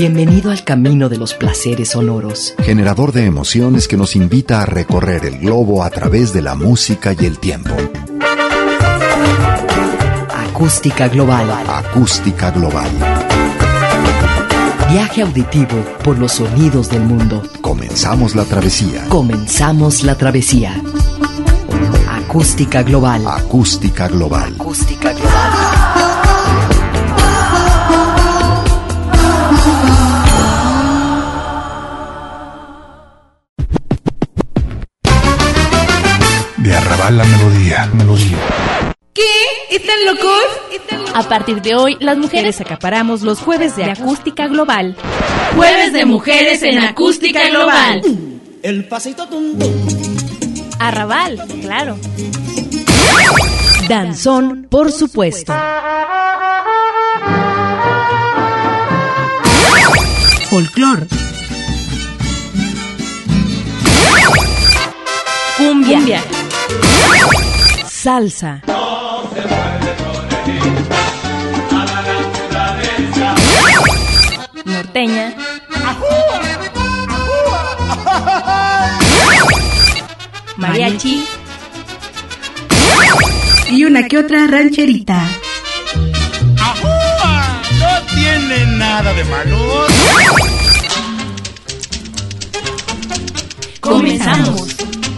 Bienvenido al camino de los placeres sonoros. Generador de emociones que nos invita a recorrer el globo a través de la música y el tiempo. Acústica Global. Acústica Global. Viaje auditivo por los sonidos del mundo. Comenzamos la travesía. Comenzamos la travesía. Acústica Global. Acústica Global. Acústica Global. De Arrabal la melodía. ¿Qué? ¿Están locos? A partir de hoy, las mujeres acaparamos los jueves de Acústica Global. Jueves de mujeres en Acústica Global. El pasito tum tum. Arrabal, claro. Danzón, por supuesto. Folclor. Cumbia. Salsa. Norteña. Mariachi. Y una que otra rancherita. ¡Ajúa! No tiene nada de malo. Comenzamos.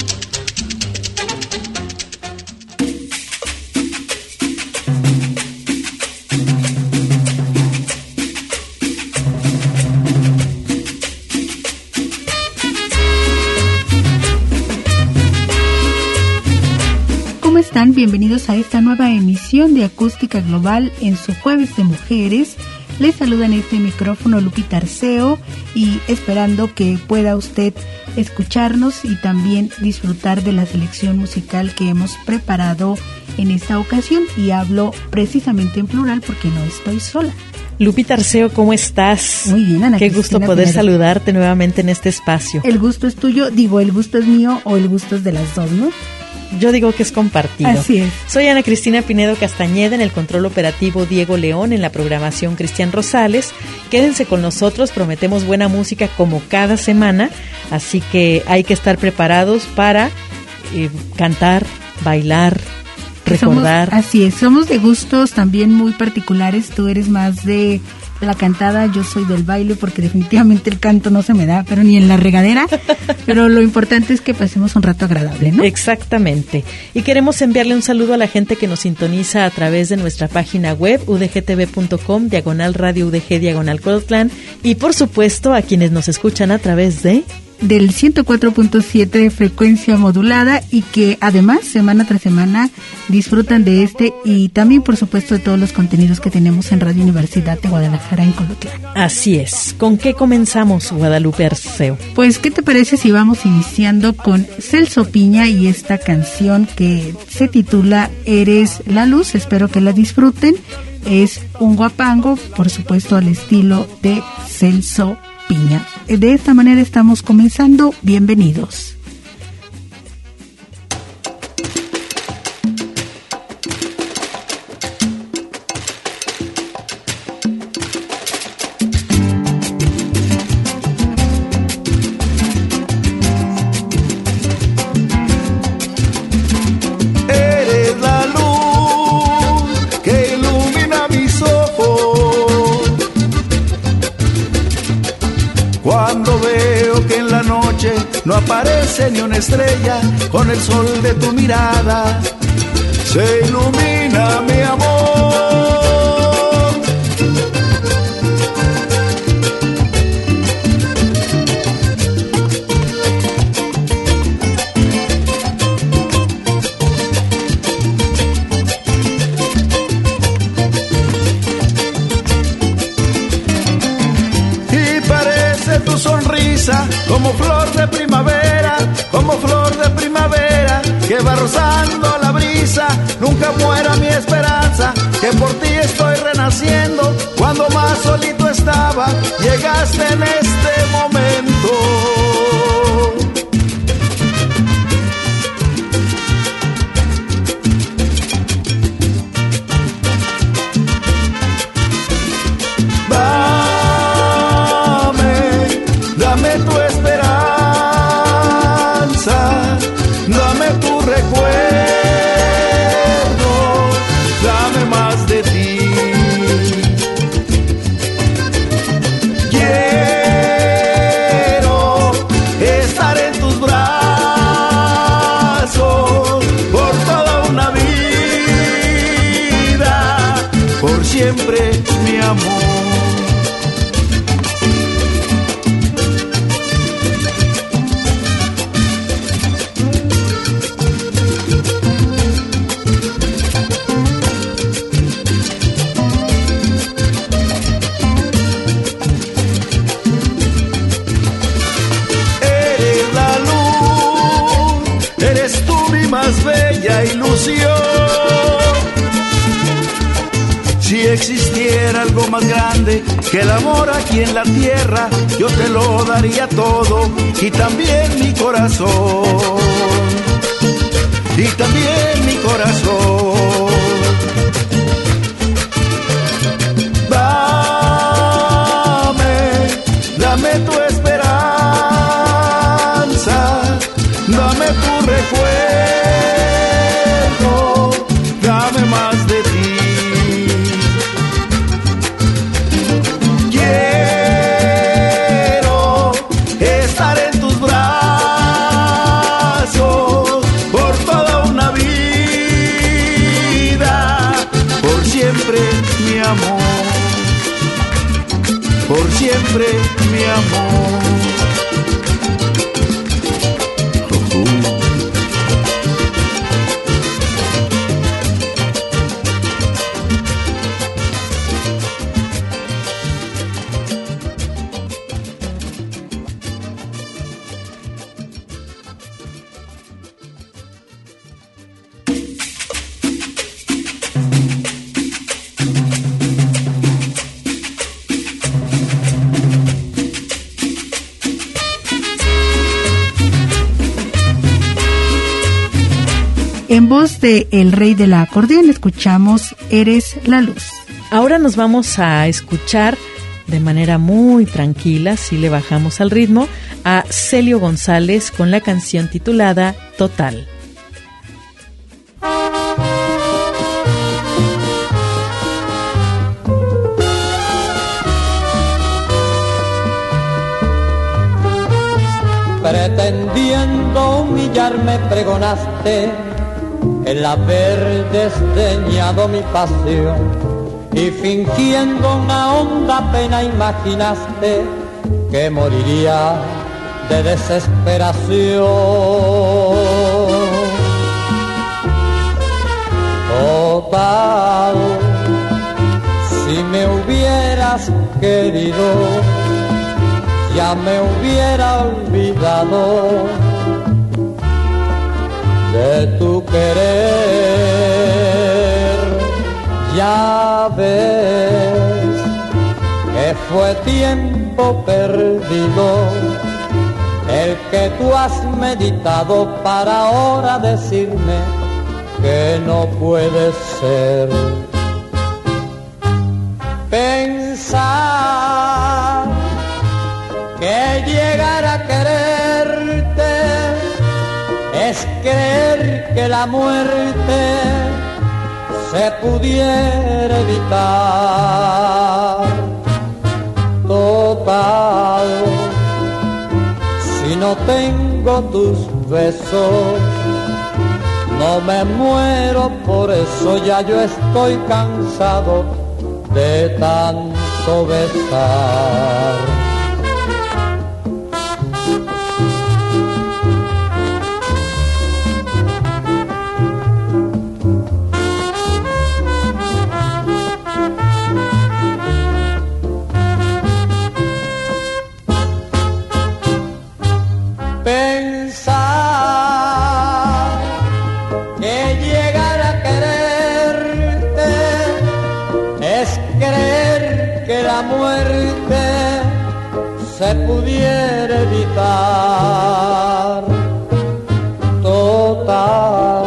¿Cómo están? Bienvenidos a esta nueva emisión de Acústica Global en su Jueves de Mujeres. Les saluda en este micrófono Lupita Arceo y esperando que pueda usted escucharnos y también disfrutar de la selección musical que hemos preparado en esta ocasión. Y hablo precisamente en plural porque no estoy sola. Lupita Arceo, ¿cómo estás? Muy bien, Ana Qué Cristina gusto poder Pinedo. saludarte nuevamente en este espacio. El gusto es tuyo, digo, el gusto es mío o el gusto es de las dos, ¿no? Yo digo que es compartido. Así es. Soy Ana Cristina Pinedo Castañeda, en el control operativo Diego León, en la programación Cristian Rosales. Quédense con nosotros, prometemos buena música como cada semana, así que hay que estar preparados para cantar, bailar, recordar. Así es, somos de gustos también muy particulares. Tú eres más de la cantada, yo soy del baile porque definitivamente el canto no se me da, pero ni en la regadera. Pero lo importante es que pasemos un rato agradable, ¿no? Exactamente. Y queremos enviarle un saludo a la gente que nos sintoniza a través de nuestra página web udgtv.com, /radio UDG, /Colotlán, y por supuesto a quienes nos escuchan a través del 104.7 de frecuencia modulada y que además semana tras semana disfrutan de este y también por supuesto de todos los contenidos que tenemos en Radio Universidad de Guadalajara en Colotlán. Así es. ¿Con qué comenzamos, Guadalupe Arceo? Pues, ¿qué te parece si vamos iniciando con Celso Piña y esta canción que se titula Eres la Luz? Espero que la disfruten. Es un guapango, por supuesto, al estilo de Celso Piña. De esta manera estamos comenzando. Bienvenidos. Eres la luz que ilumina mis ojos. Cuando veo que en la noche no aparece ni una estrella, con el sol de tu mirada se ilumina mi amor. Tu sonrisa como flor de primavera que va rozando la brisa. Nunca muera mi esperanza, que por ti estoy renaciendo. Cuando más solito estaba, llegaste en este momento. siempre, mi amor. Bella ilusión. Si existiera algo más grande que el amor aquí en la tierra, yo te lo daría todo y también mi corazón, y también mi corazón. Dame tu esperanza, dame tu recuerdo, dame más de ti. Quiero estar en tus brazos por toda una vida, por siempre, mi amor, por siempre, mi amor. En voz de El Rey de la Acordeón escuchamos Eres la Luz. Ahora nos vamos a escuchar de manera muy tranquila, si le bajamos al ritmo, a Celio González con la canción titulada Total. Pretendiendo humillarme pregonaste el haber desdeñado mi pasión, y fingiendo una honda pena imaginaste que moriría de desesperación. Total, si me hubieras querido, ya me hubiera olvidado de tu querer. Ya ves que fue tiempo perdido el que tú has meditado para ahora decirme que no puede ser. Pensar que llegar a quererte es creer que la muerte se pudiera evitar. Total, si no tengo tus besos, no me muero, por eso ya yo estoy cansado de tanto besar. Se pudiera evitar. Total,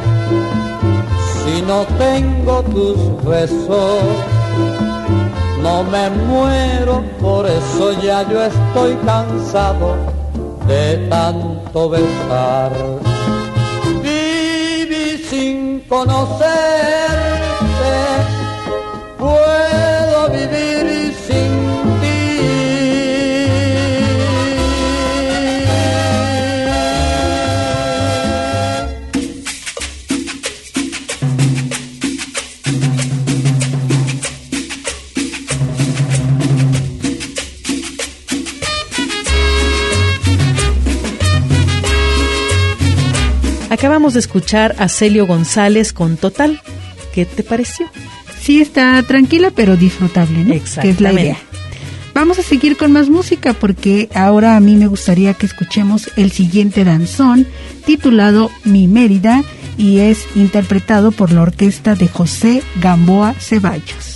si no tengo tus besos, no me muero, por eso ya yo estoy cansado de tanto besar. Viví sin conocerte, puedo vivir sin ti. Acabamos de escuchar a Celio González con Total. ¿Qué te pareció? Sí, está tranquila pero disfrutable, ¿no? Exactamente. Que es la idea. Vamos a seguir con más música porque ahora a mí me gustaría que escuchemos el siguiente danzón titulado Mi Mérida y es interpretado por la orquesta de José Gamboa Ceballos.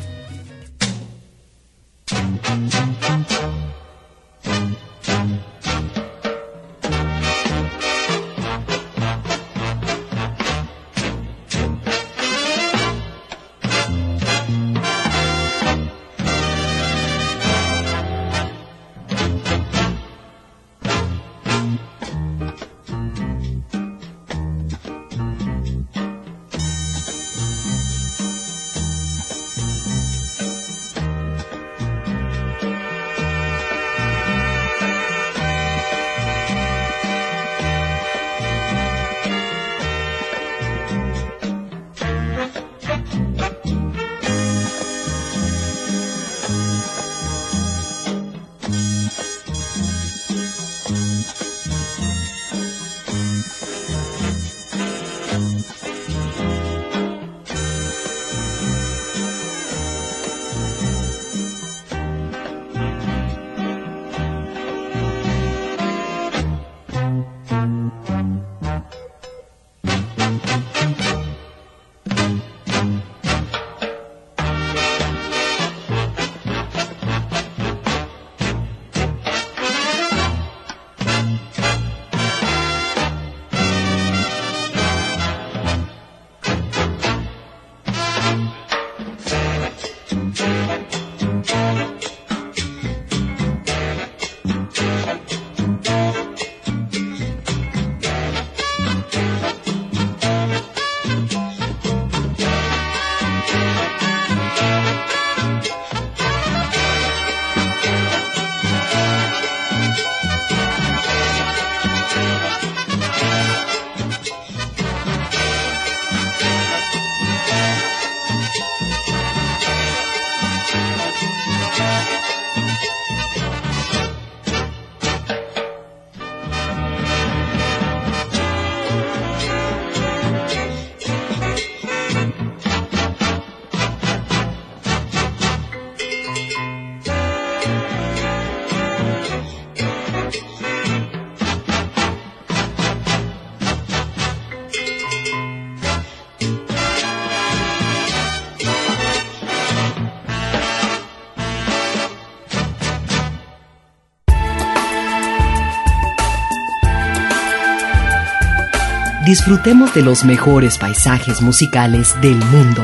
Disfrutemos de los mejores paisajes musicales del mundo.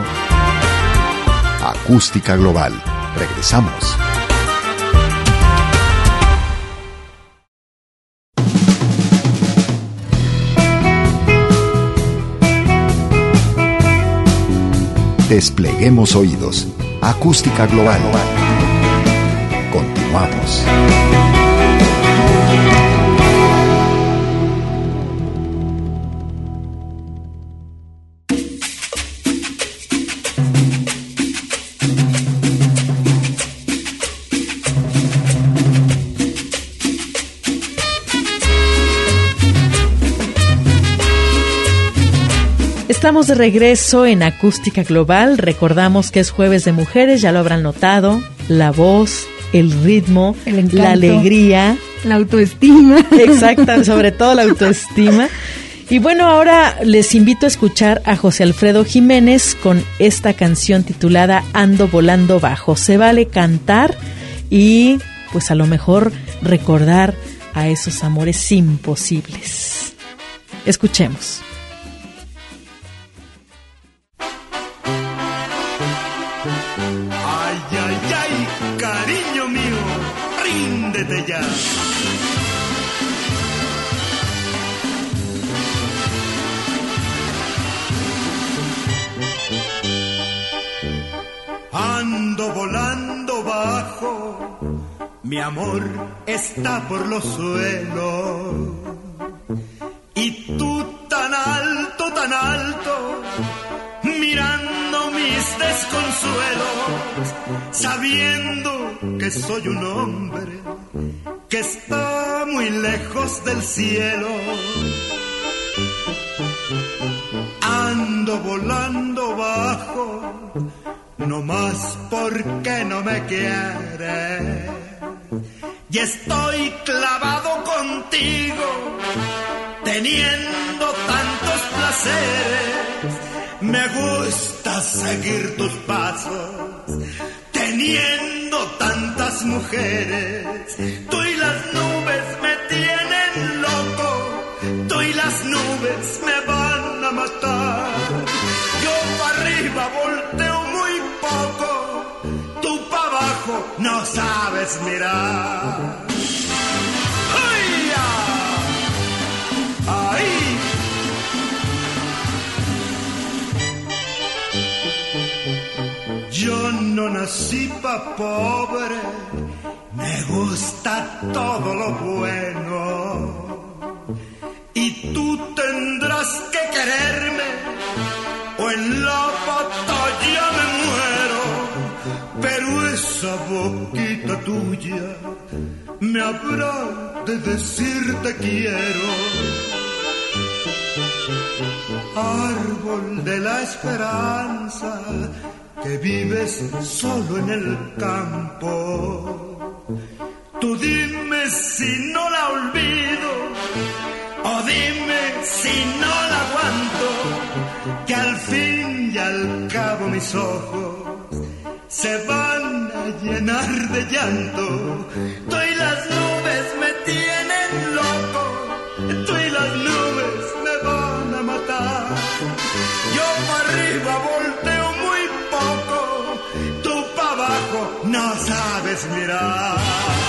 Acústica Global. Regresamos. Despleguemos oídos. Acústica Global. Continuamos. Estamos de regreso en Acústica Global. Recordamos que es Jueves de Mujeres, ya lo habrán notado. La voz, el ritmo, el encanto, la alegría, la autoestima. Exacto, sobre todo la autoestima. Y bueno, ahora les invito a escuchar a José Alfredo Jiménez con esta canción titulada Ando Volando Bajo. Se vale cantar y pues a lo mejor recordar a esos amores imposibles. Escuchemos. Cariño mío, ríndete ya. Ando volando bajo, mi amor está por los suelos. Y tú tan alto, mirando mis desconsuelos, sabiendo que soy un hombre que está muy lejos del cielo. Ando volando bajo, no más porque no me quiere. Y estoy clavado contigo, teniendo tantos placeres. Me gusta seguir tus pasos, teniendo tantas mujeres. Tú y las nubes me tienen loco, tú y las nubes me van a matar. Yo para arriba volteo muy poco, tú para abajo no sabes mirar. ¡Ay, ya! ¡Ay! Yo no nací pa' pobre, me gusta todo lo bueno. Y tú tendrás que quererme, o en la batalla me muero. Pero esa boquita tuya me habrá de decir te quiero. Árbol de la esperanza, que vives solo en el campo. Tú dime si no la olvido, o dime si no la aguanto, que al fin y al cabo mis ojos se van a llenar de llanto. Tú y las nubes me tienen loco, tú y las nubes me van a matar. Yo para arriba volteo muy poco, tú para abajo no sabes mirar.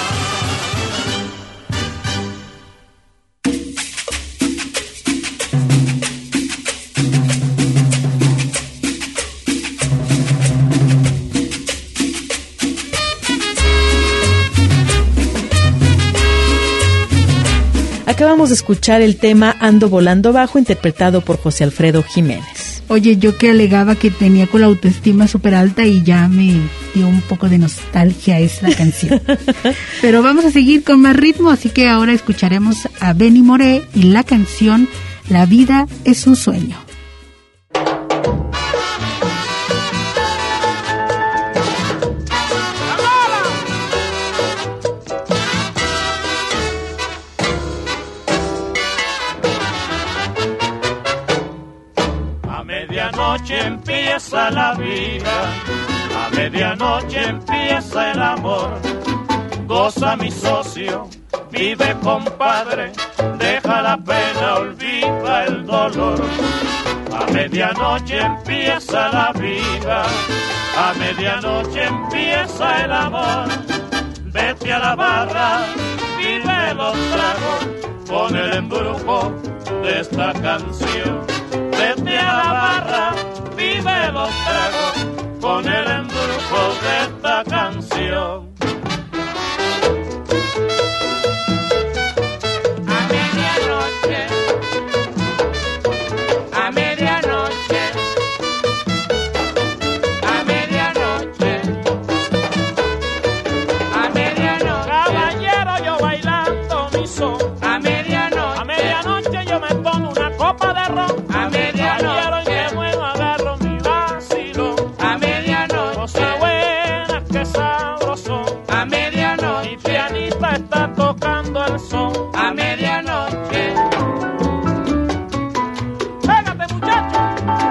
Acabamos de escuchar el tema Ando Volando Bajo, interpretado por José Alfredo Jiménez. Oye, yo que alegaba que tenía con la autoestima súper alta y ya me dio un poco de nostalgia esa canción. Pero vamos a seguir con más ritmo, así que ahora escucharemos a Benny Moré y la canción La vida es un sueño. Empieza la vida, a medianoche empieza el amor. Goza mi socio, vive compadre, deja la pena, olvida el dolor. A medianoche empieza la vida, a medianoche empieza el amor. Vete a la barra, vive los tragos, con el embrujo de esta canción. Vete a la barra, vive los tragos, con el embrujo de esta canción. A medianoche, a medianoche, a medianoche, a medianoche. Caballero, yo bailando mi son. A medianoche yo me tomo una copa de ron. A medianoche. Está tocando el son a medianoche. ¡Pégate, muchacho!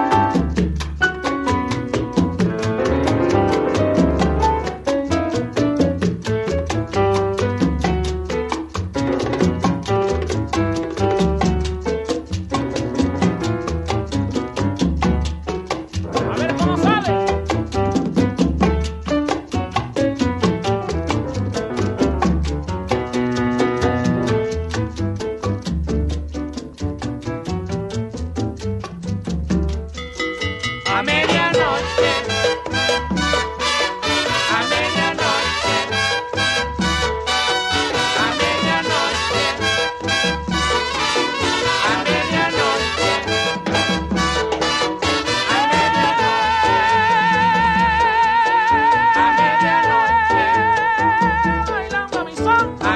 A ver cómo sale.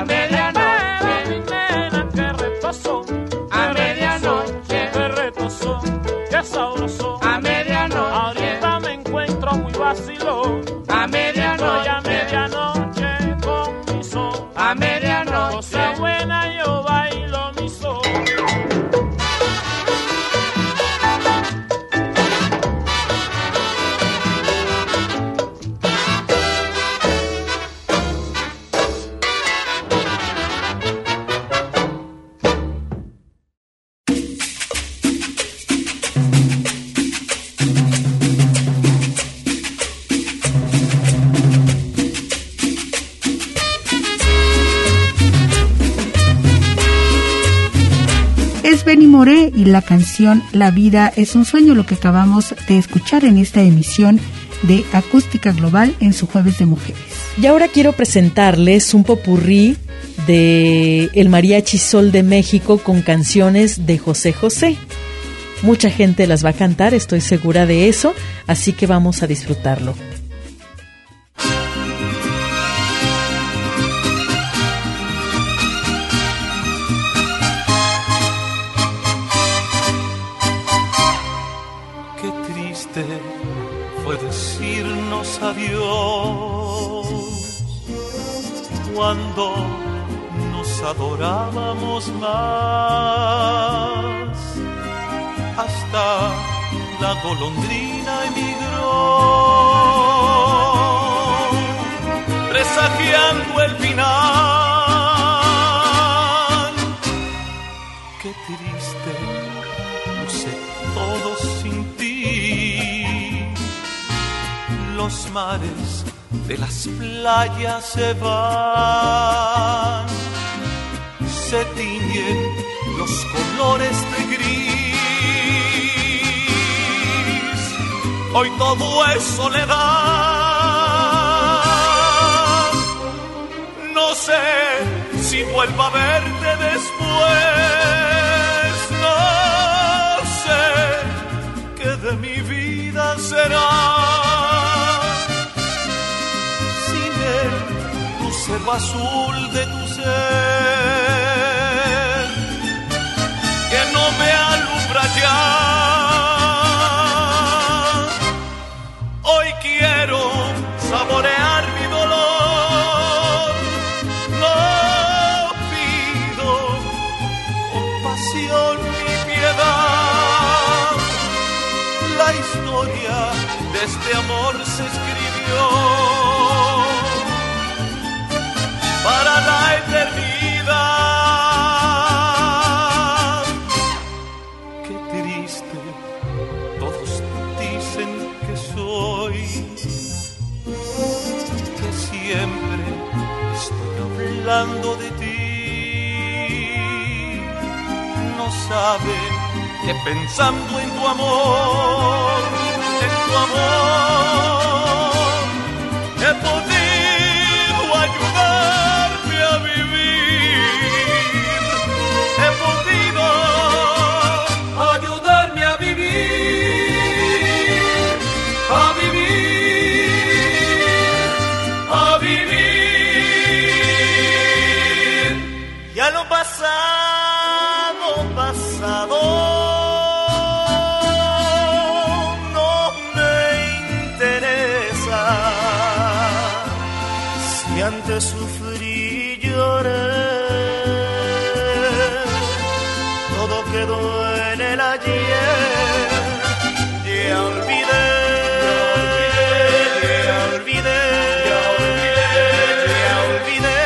A medianoche, Amore y la canción La vida es un sueño, lo que acabamos de escuchar en esta emisión de Acústica Global en su Jueves de Mujeres. Y ahora quiero presentarles un popurrí de el Mariachi Sol de México con canciones de José José. Mucha gente las va a cantar, estoy segura de eso, así que vamos a disfrutarlo. Fue decirnos adiós cuando nos adorábamos más. Hasta la golondrina emigró, presagiando el final. Qué triste luce todo sin ti. Los mares de las playas se van, se tiñen los colores de gris. Hoy todo es soledad. No sé si vuelva a verte después. No sé qué de mi vida será. Lucero azul de tu ser, que no me alumbra ya. Hoy quiero saborear mi dolor. No pido compasión ni piedad. La historia de este amor se escribió para la eternidad. Qué triste, todos dicen que soy, que siempre estoy hablando de ti. No saben que pensando en tu amor, he podido ayudarte a vivir. He podido ayudarme a vivir, a vivir, a vivir. Ya lo pasado, pasado. Antes sufrí y lloré, todo quedó en el ayer. Ya olvidé, ya olvidé, ya olvidé, ya olvidé.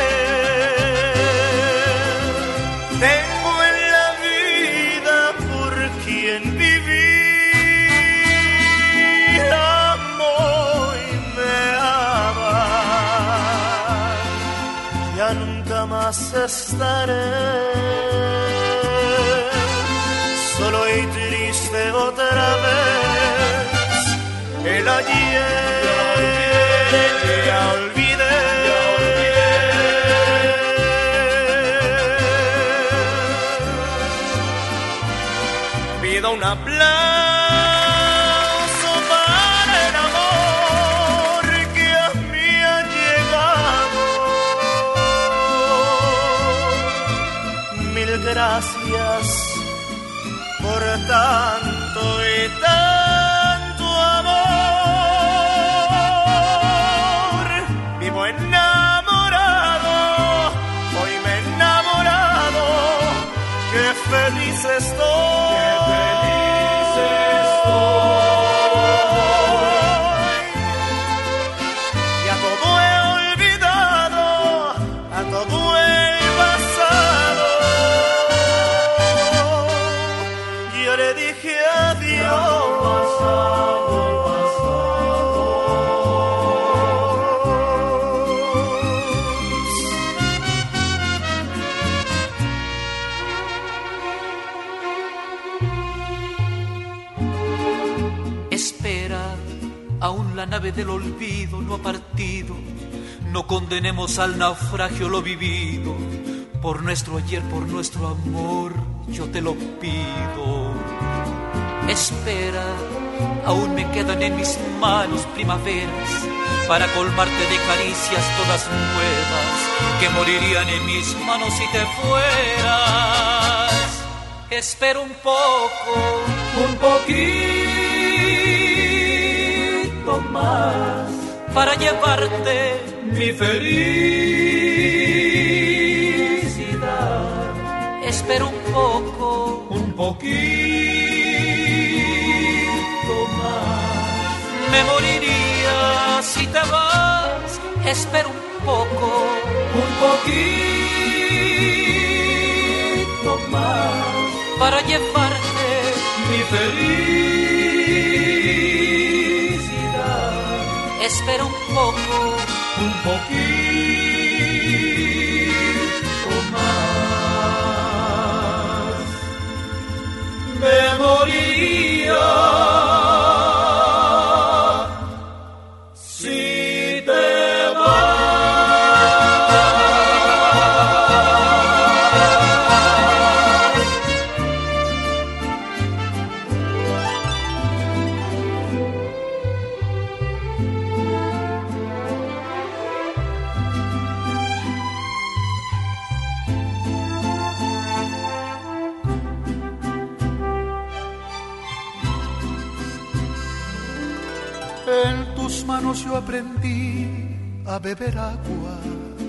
Tengo en la vida por quien vivir, amo y me ama. Ya nunca más estaré solo y triste otra vez. El ayer ya olvidé, ya olvidé. Pido un aplauso para el amor que a mí ha llegado. Mil gracias por tanto y tanto amor. Vivo enamorado, hoy me he enamorado. Qué feliz estoy, qué feliz estoy. Ya todo he olvidado, a todo el pasado. Yo le dije adiós. Aún la nave del olvido no ha partido. No condenemos al naufragio lo vivido. Por nuestro ayer, por nuestro amor, yo te lo pido. Espera, aún me quedan en mis manos primaveras para colmarte de caricias todas nuevas que morirían en mis manos si te fueras. Espera un poco, un poquito más para llevarte mi felicidad. Espera un poco, un poquito más. Me moriría si te vas. Espera un poco, un poquito más para llevarte mi felicidad. Espera un poco, un poquito más. Me moriría si te vas. En tus manos yo aprendí a beber agua.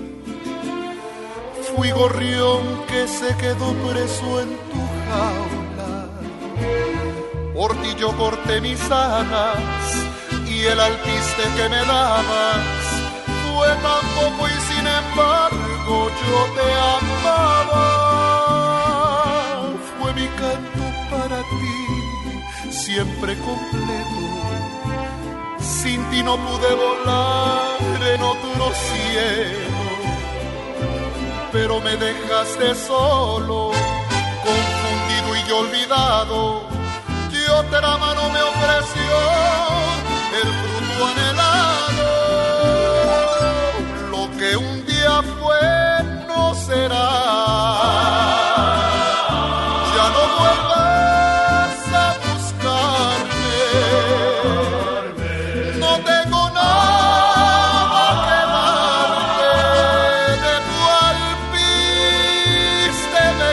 Fui gorrión que se quedó preso en tu jaula. Por ti yo corté mis alas y el alpiste que me dabas fue tan poco y sin embargo yo te amaba. Fue mi canto para ti, siempre completo. Sin ti no pude volar en otro cielo, pero me dejaste solo, confundido y olvidado. Y otra mano me ofreció el fruto anhelado. Lo que un día fue no será. Ya no vuelvas a buscarme. No tengo nada que darte. De tu alpiste me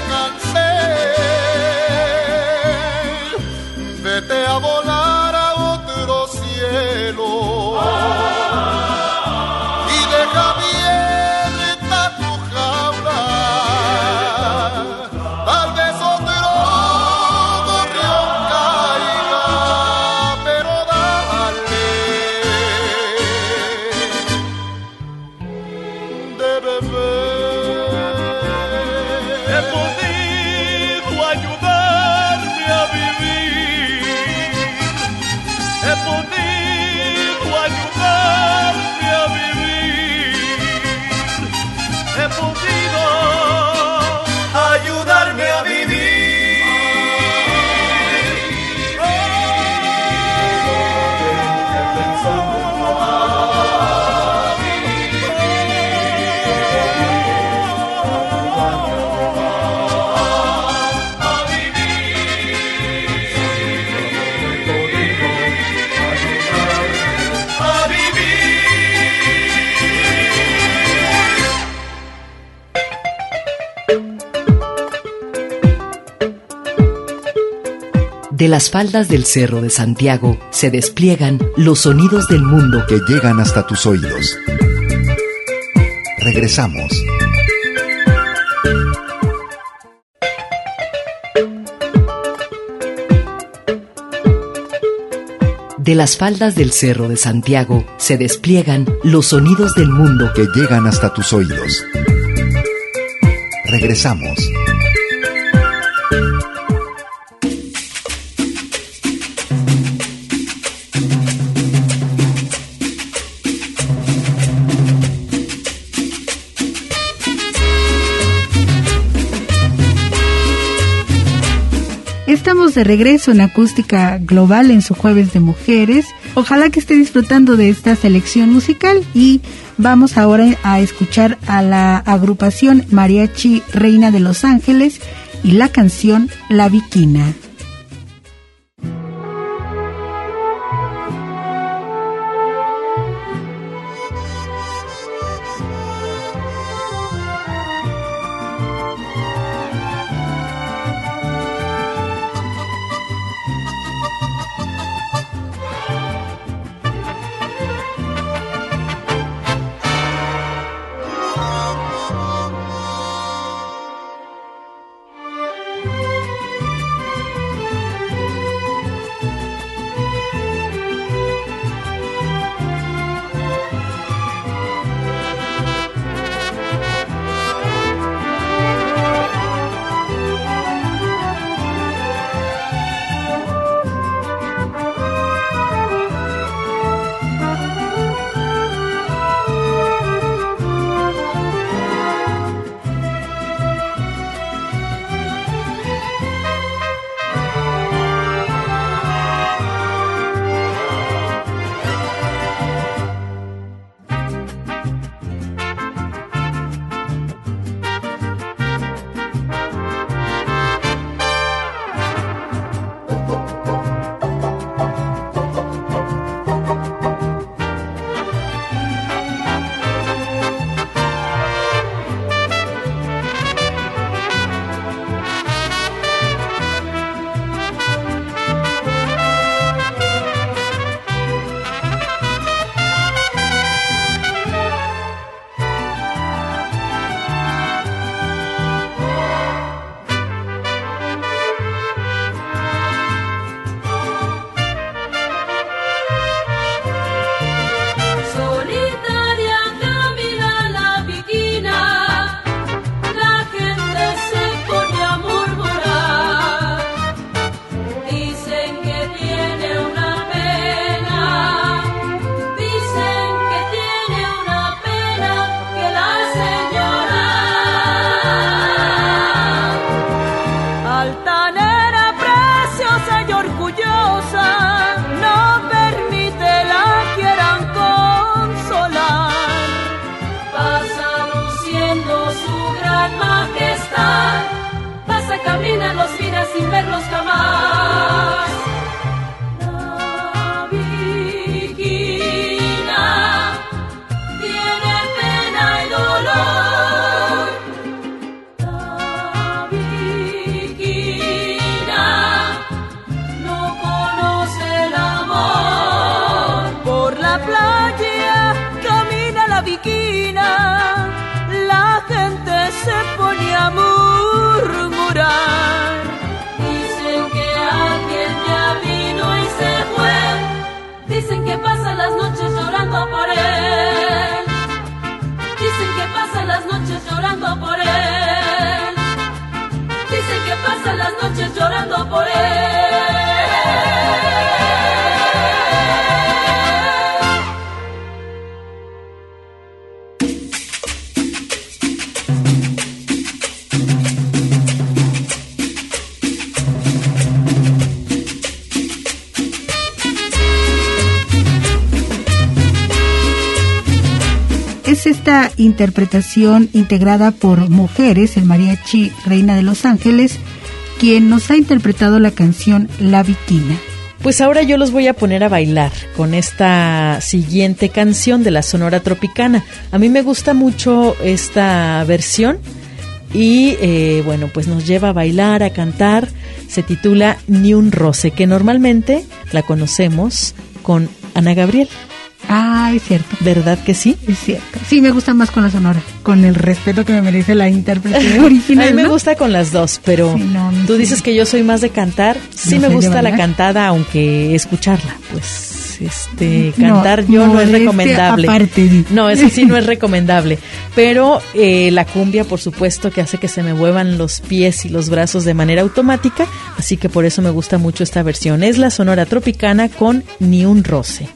cansé. Vete a volar a otro cielo y deja abierta tu jaula. Tal vez otro gorrión caiga, pero dale de beber. He podido ayudarme a vivir. He podido ayudarme a vivir. He podido ayudarme a vivir. De las faldas del Cerro de Santiago se despliegan los sonidos del mundo que llegan hasta tus oídos. Regresamos. De las faldas del Cerro de Santiago se despliegan los sonidos del mundo que llegan hasta tus oídos. Regresamos. Estamos estamos de regreso en Acústica Global en su Jueves de Mujeres. Ojalá que esté disfrutando de esta selección musical y vamos ahora a escuchar a la agrupación Mariachi Reina de Los Ángeles y la canción La Viquina. Sin verlos jamás. La Viquina tiene pena y dolor. La Viquina no conoce el amor. Por la playa camina la Viquina, la gente se pone a murmurar. Dicen que pasan las noches llorando por él. Dicen que pasan las noches llorando por él. Dicen que pasan las noches llorando por él. Es esta interpretación integrada por mujeres, el Mariachi Reina de Los Ángeles, quien nos ha interpretado la canción La Viquina. Pues ahora yo los voy a poner a bailar con esta siguiente canción de la Sonora Tropicana. A mí me gusta mucho esta versión y bueno, pues nos lleva a bailar, a cantar. Se titula Ni un roce, que normalmente la conocemos con Ana Gabriel. Ah, es cierto. ¿Verdad que sí? Es cierto. Sí, me gusta más con la Sonora, con el respeto que me merece la intérprete original. A mí me gusta con las dos, pero sí, tú dices que yo soy más de cantar. Sí, me gusta la cantada, aunque escucharla, pues cantar no es recomendable. No, eso sí no es recomendable. Pero la cumbia, por supuesto, que hace que se me muevan los pies y los brazos de manera automática, así que por eso me gusta mucho esta versión. Es la Sonora Tropicana con Ni un roce.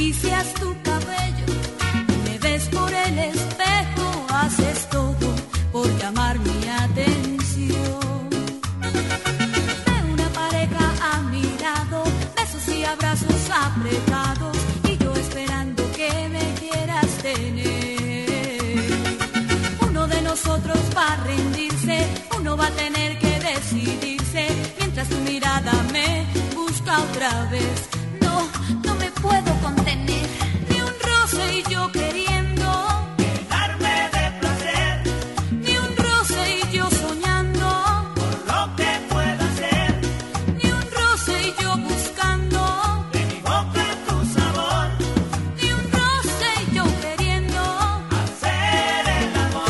Acaricias tu cabello, me ves por el espejo, haces todo por llamar mi atención. De una pareja a mi lado, besos y abrazos apretados, y yo esperando que me quieras tener. Uno de nosotros va a rendirse, uno va a tener que decidirse, mientras tu mirada me busca otra vez. No me puedo contener, ni un roce y yo queriendo llenarme de placer, ni un roce y yo soñando por lo que pueda hacer, ni un roce y yo buscando de mi boca tu sabor, ni un roce y yo queriendo hacer el amor.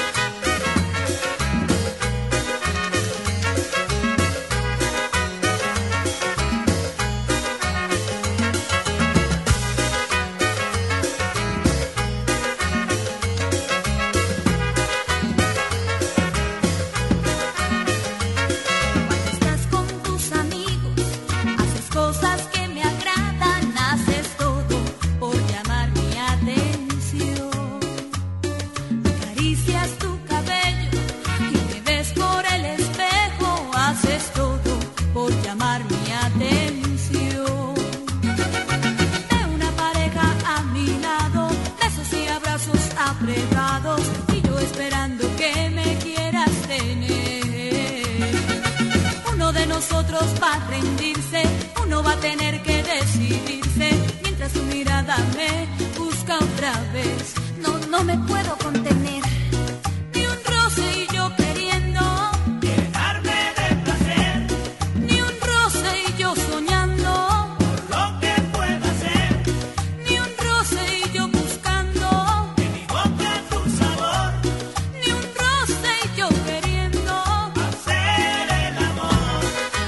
Estás con tus amigos, haces cosas que me agradan, haces todo por llamar mi atención. Acaricias tu cabello y me ves por el espejo, haces todo por llamar mi atención. De una pareja a mi lado, besos y abrazos apretados, y yo esperando que me quieras tener. Uno de nosotros va a rendirse, uno va a tener que decidirse, mientras tu mirada me busca otra vez. No me puedo contener, ni un roce y yo queriendo Llenarme de placer, ni un roce y yo soñando por lo que pueda hacer, ni un roce y yo buscando de mi boca tu sabor, ni un roce y yo queriendo hacer el amor.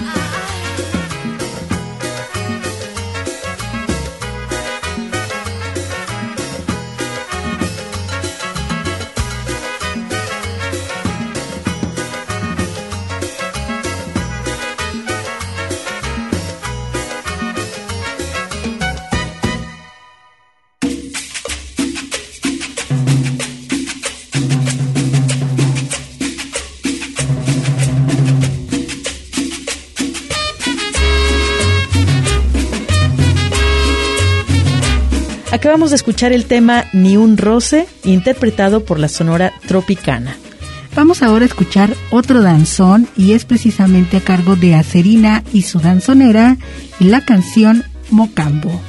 Acabamos de escuchar el tema Ni un roce, interpretado por la Sonora Tropicana. Vamos ahora a escuchar otro danzón y es precisamente a cargo de Acerina y su danzonera y la canción Mocambo.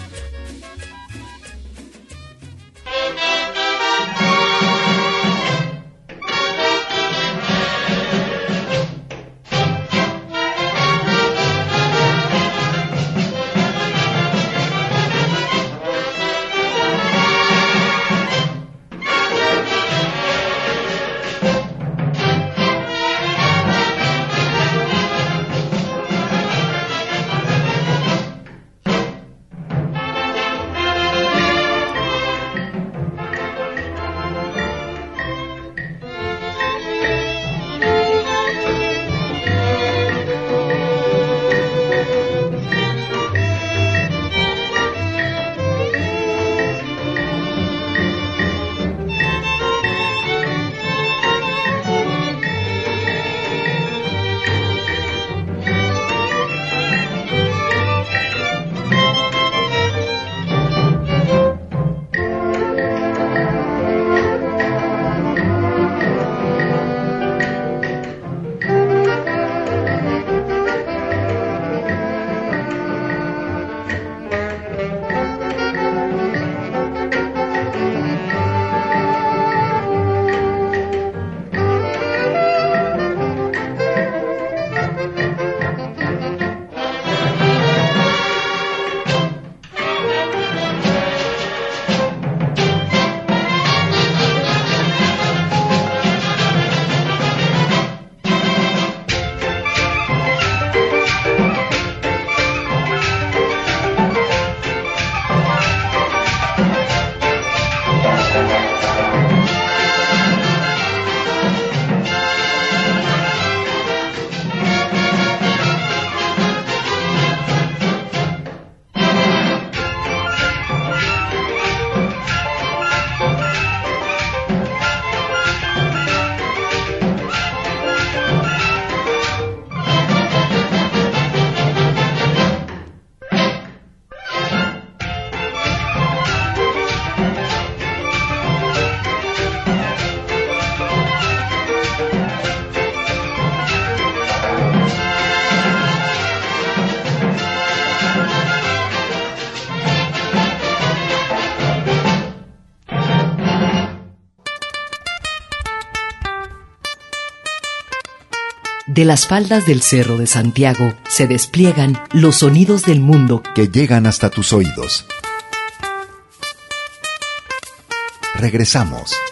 De las faldas del Cerro de Santiago se despliegan los sonidos del mundo que llegan hasta tus oídos. Regresamos.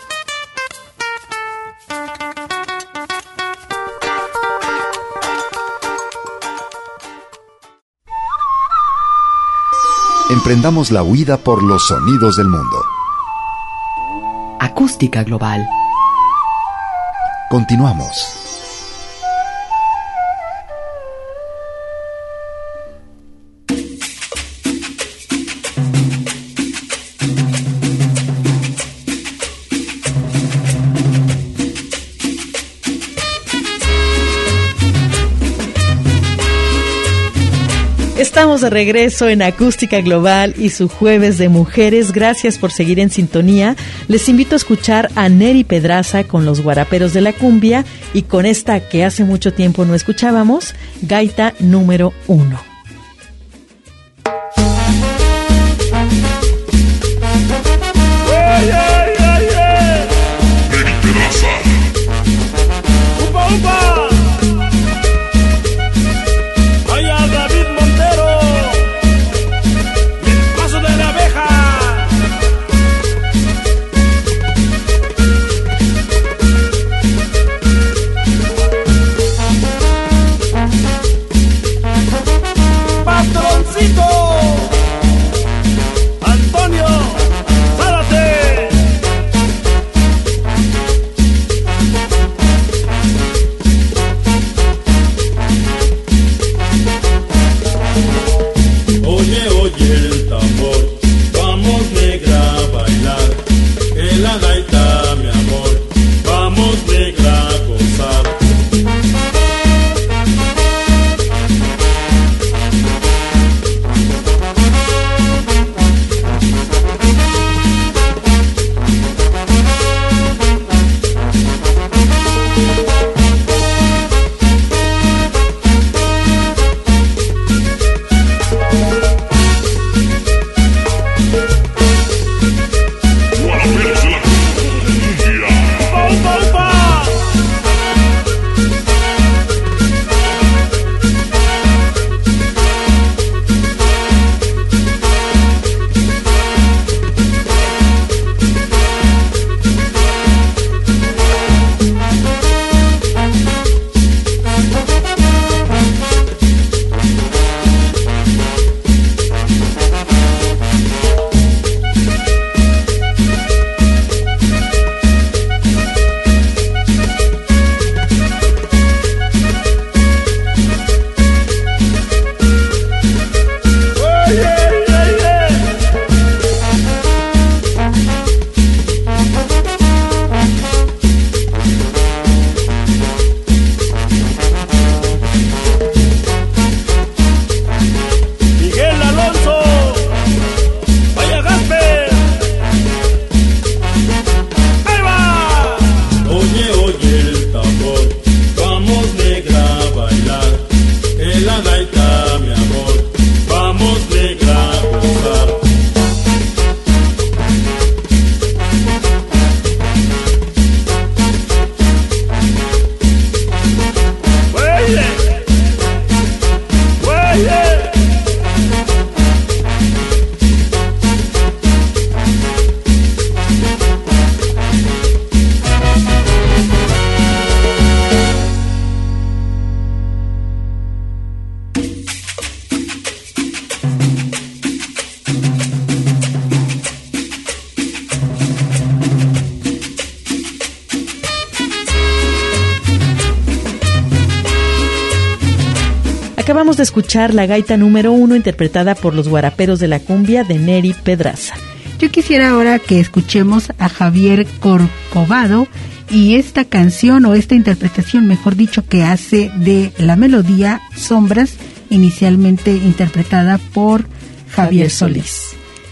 Emprendamos la huida por los sonidos del mundo. Acústica Global. Continuamos. Estamos de regreso en Acústica Global y su Jueves de Mujeres. Gracias por seguir en sintonía. Les invito a escuchar a Neri Pedraza con los Guaraperos de la Cumbia y con esta que hace mucho tiempo no escuchábamos, Gaita número 1. Neri Pedraza. ¡Upa, upa! Acabamos de escuchar la gaita número 1 interpretada por los Guaraperos de la Cumbia de Neri Pedraza. Yo quisiera ahora que escuchemos a Javier Corcovado y esta canción o esta interpretación, mejor dicho, que hace de la melodía Sombras, inicialmente interpretada por Javier Solís.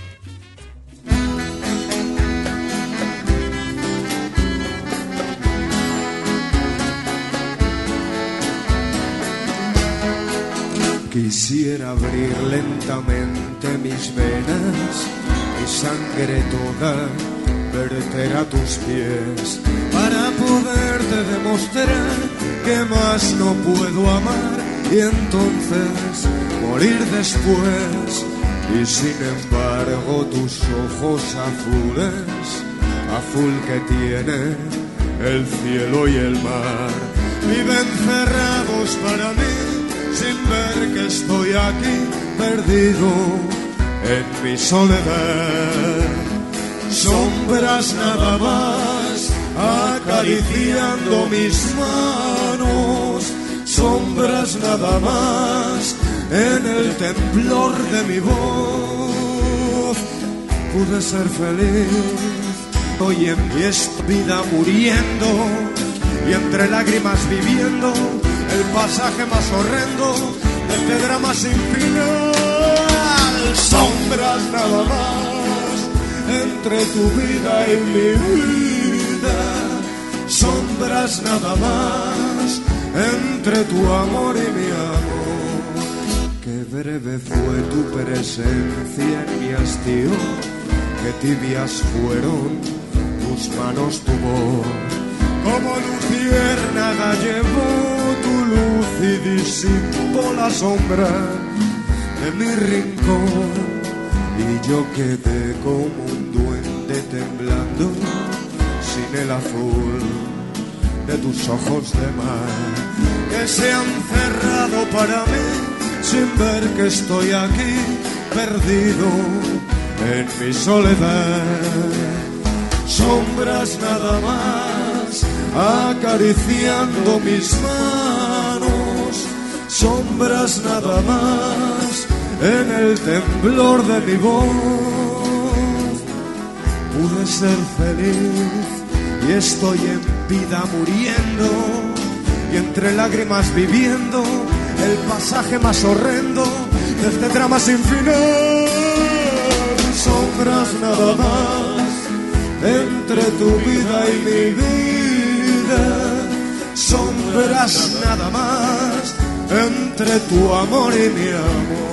Quisiera abrir lentamente mis venas, mi sangre toda, verter a tus pies, para poderte demostrar que más no puedo amar y entonces morir después. Y sin embargo tus ojos azules, azul que tiene el cielo y el mar, viven cerrados para mí sin ver que estoy aquí perdido en mi soledad. Sombras nada más acariciando mis manos, sombras nada más en el temblor de mi voz. Pude ser feliz hoy en mi vida muriendo y entre lágrimas viviendo el pasaje más horrendo de este drama sin final. Sombras nada más entre tu vida y mi vida, sombras nada más entre tu amor y mi amor. Qué breve fue tu presencia en mi hastío, qué tibias fueron tus manos, tu voz. Como luciérnaga llevó tu luz y disipó la sombra de mi rincón. Y yo quedé como un duende temblando sin el azul de tus ojos de mar, que se han cerrado para mí sin ver que estoy aquí perdido en mi soledad. Sombras nada más acariciando mis manos, sombras nada más en el temblor de mi voz. Pude ser feliz y estoy en vida muriendo y entre lágrimas viviendo el pasaje más horrendo de este drama sin final. Sombras nada más entre tu vida y mi vida, sombras nada más entre tu amor y mi amor.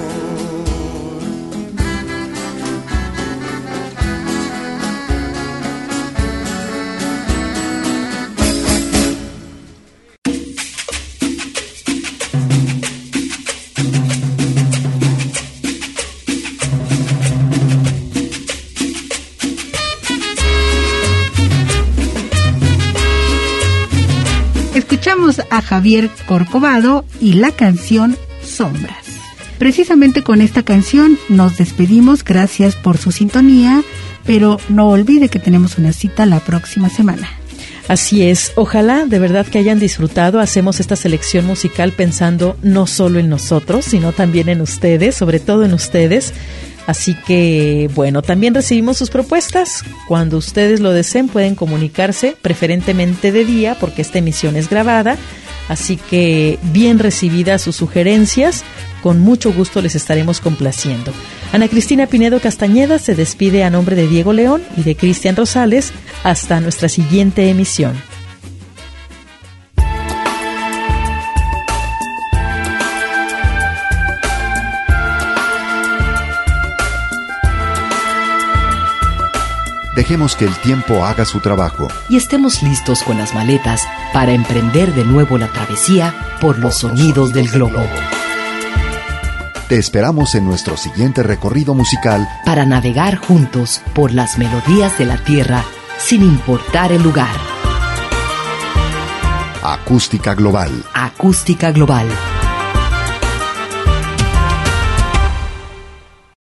Escuchamos a Javier Corcovado y la canción Sombras. Precisamente con esta canción nos despedimos, gracias por su sintonía, pero no olvide que tenemos una cita la próxima semana. Así es, ojalá de verdad que hayan disfrutado. Hacemos esta selección musical pensando no solo en nosotros, sino también en ustedes, sobre todo en ustedes. Así que, bueno, también recibimos sus propuestas. Cuando ustedes lo deseen pueden comunicarse, preferentemente de día, porque esta emisión es grabada. Así que, bien recibidas sus sugerencias, con mucho gusto les estaremos complaciendo. Ana Cristina Pinedo Castañeda se despide a nombre de Diego León y de Cristian Rosales. Hasta nuestra siguiente emisión. Dejemos que el tiempo haga su trabajo. Y estemos listos con las maletas para emprender de nuevo la travesía por los sonidos del globo. Te esperamos en nuestro siguiente recorrido musical para navegar juntos por las melodías de la tierra sin importar el lugar. Acústica Global. Acústica Global.